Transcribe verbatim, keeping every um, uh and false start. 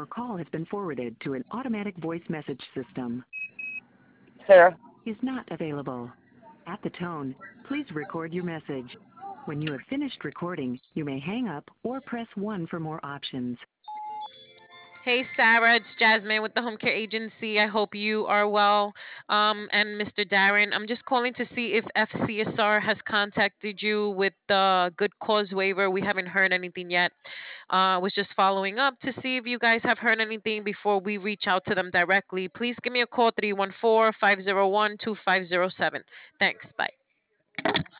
Your call has been forwarded to an automatic voice message system. Sarah. Is not available. At the tone, please record your message. When you have finished recording, you may hang up or press one for more options. Hey, Sarah, it's Jasmine with the Home Care Agency. I hope you are well. Um, and mister Darren, I'm just calling to see if F C S R has contacted you with the good cause waiver. We haven't heard anything yet. Uh, was just following up to see if you guys have heard anything before we reach out to them directly. Please give me a call, three one four, five zero one, two five zero seven. Thanks. Bye.